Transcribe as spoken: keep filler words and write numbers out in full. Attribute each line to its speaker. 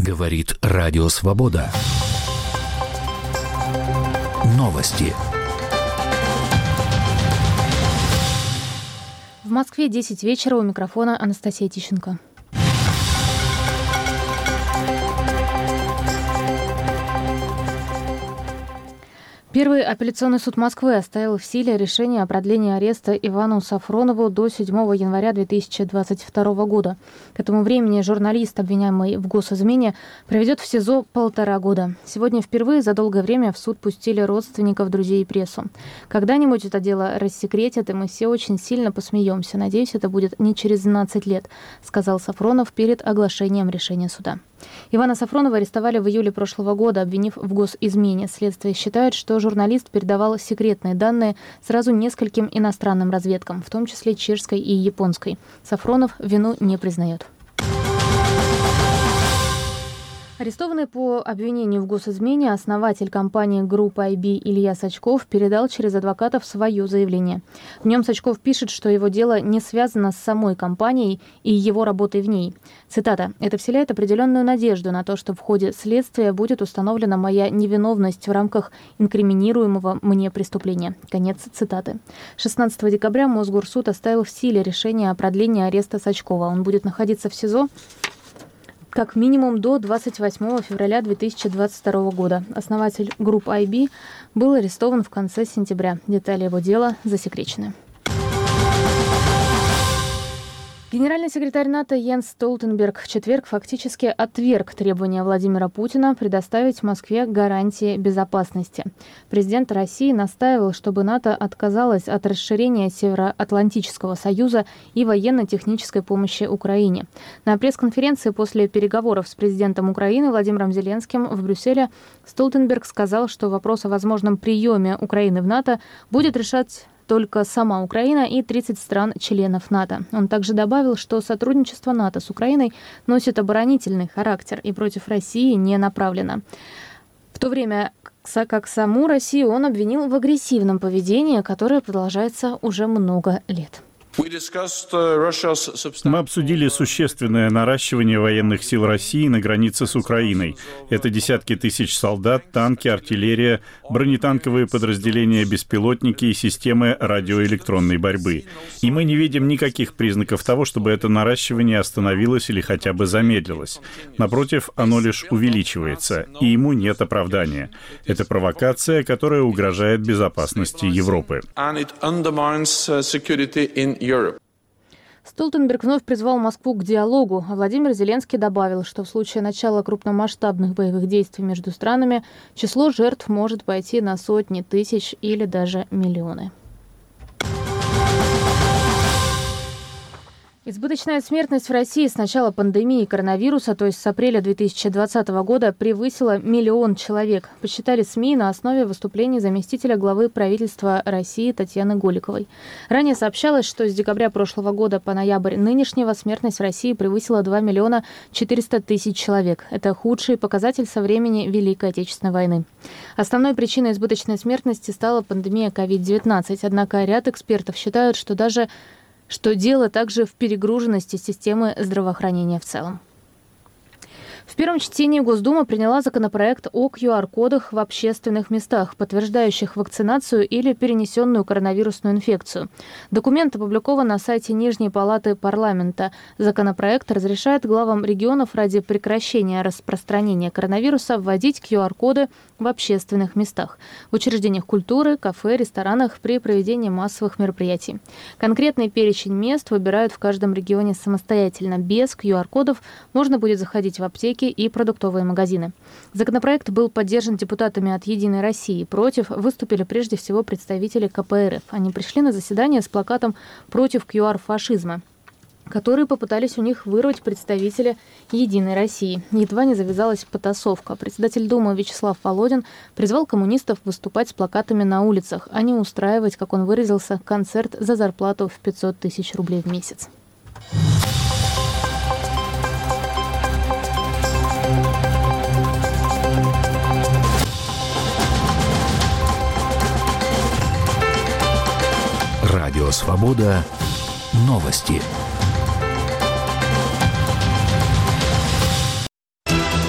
Speaker 1: Говорит Радио Свобода. Новости.
Speaker 2: В Москве десять вечера, у микрофона Анастасия Тищенко. Первый апелляционный суд Москвы оставил в силе решение о продлении ареста Ивану Сафронову до седьмого января две тысячи двадцать второго года. К этому времени журналист, обвиняемый в госизмене, проведет в СИЗО полтора года. Сегодня впервые за долгое время в суд пустили родственников, друзей и прессу. Когда-нибудь это дело рассекретят, и мы все очень сильно посмеемся. Надеюсь, это будет не через двенадцать лет, сказал Сафронов перед оглашением решения суда. Ивана Сафронова арестовали в июле прошлого года, обвинив в госизмене. Следствие считает, что журналист передавал секретные данные сразу нескольким иностранным разведкам, в том числе чешской и японской. Сафронов вину не признает. Арестованный по обвинению в госизмене основатель компании Group ай би Илья Сачков передал через адвокатов свое заявление. В нем Сачков пишет, что его дело не связано с самой компанией и его работой в ней. Цитата. «Это вселяет определенную надежду на то, что в ходе следствия будет установлена моя невиновность в рамках инкриминируемого мне преступления». Конец цитаты. шестнадцатого декабря Мосгорсуд оставил в силе решение о продлении ареста Сачкова. Он будет находиться в СИЗО как минимум до двадцать восьмого февраля две тысячи двадцать второго года. Основатель Group ай би был арестован в конце сентября. Детали его дела засекречены. Генеральный секретарь НАТО Йенс Столтенберг в четверг фактически отверг требования Владимира Путина предоставить Москве гарантии безопасности. Президент России настаивал, чтобы НАТО отказалось от расширения Североатлантического союза и военно-технической помощи Украине. На пресс-конференции после переговоров с президентом Украины Владимиром Зеленским в Брюсселе Столтенберг сказал, что вопрос о возможном приеме Украины в НАТО будет решать только сама Украина и тридцать стран-членов НАТО. Он также добавил, что сотрудничество НАТО с Украиной носит оборонительный характер и против России не направлено. В то время как саму Россию он обвинил в агрессивном поведении, которое продолжается уже много лет.
Speaker 3: Мы обсудили существенное наращивание военных сил России на границе с Украиной. Это десятки тысяч солдат, танки, артиллерия, бронетанковые подразделения, беспилотники и системы радиоэлектронной борьбы. И мы не видим никаких признаков того, чтобы это наращивание остановилось или хотя бы замедлилось. Напротив, оно лишь увеличивается, и ему нет оправдания. Это провокация, которая угрожает безопасности Европы.
Speaker 2: Столтенберг вновь призвал Москву к диалогу, а Владимир Зеленский добавил, что в случае начала крупномасштабных боевых действий между странами число жертв может пойти на сотни тысяч или даже миллионы. Избыточная смертность в России с начала пандемии коронавируса, то есть с апреля две тысячи двадцатого года, превысила миллион человек, посчитали СМИ на основе выступлений заместителя главы правительства России Татьяны Голиковой. Ранее сообщалось, что с декабря прошлого года по ноябрь нынешнего смертность в России превысила два миллиона четыреста тысяч человек. Это худший показатель со времени Великой Отечественной войны. Основной причиной избыточной смертности стала пандемия ковид девятнадцать, однако ряд экспертов считают, что даже что дело также в перегруженности системы здравоохранения в целом. В первом чтении Госдума приняла законопроект о ку ар кодах в общественных местах, подтверждающих вакцинацию или перенесенную коронавирусную инфекцию. Документ опубликован на сайте Нижней палаты парламента. Законопроект разрешает главам регионов ради прекращения распространения коронавируса вводить ку ар коды в общественных местах, в учреждениях культуры, кафе, ресторанах при проведении массовых мероприятий. Конкретный перечень мест выбирают в каждом регионе самостоятельно. Без ку ар кодов можно будет заходить в аптеки и продуктовые магазины. Законопроект был поддержан депутатами от «Единой России». Против выступили прежде всего представители ка пэ эр эф. Они пришли на заседание с плакатом «Против ку ар-фашизма», которые попытались у них вырвать представители «Единой России». Едва не завязалась потасовка. Председатель Думы Вячеслав Володин призвал коммунистов выступать с плакатами на улицах, а не устраивать, как он выразился, концерт за зарплату в пятьсот тысяч рублей в месяц.
Speaker 1: Радио Свобода. Новости.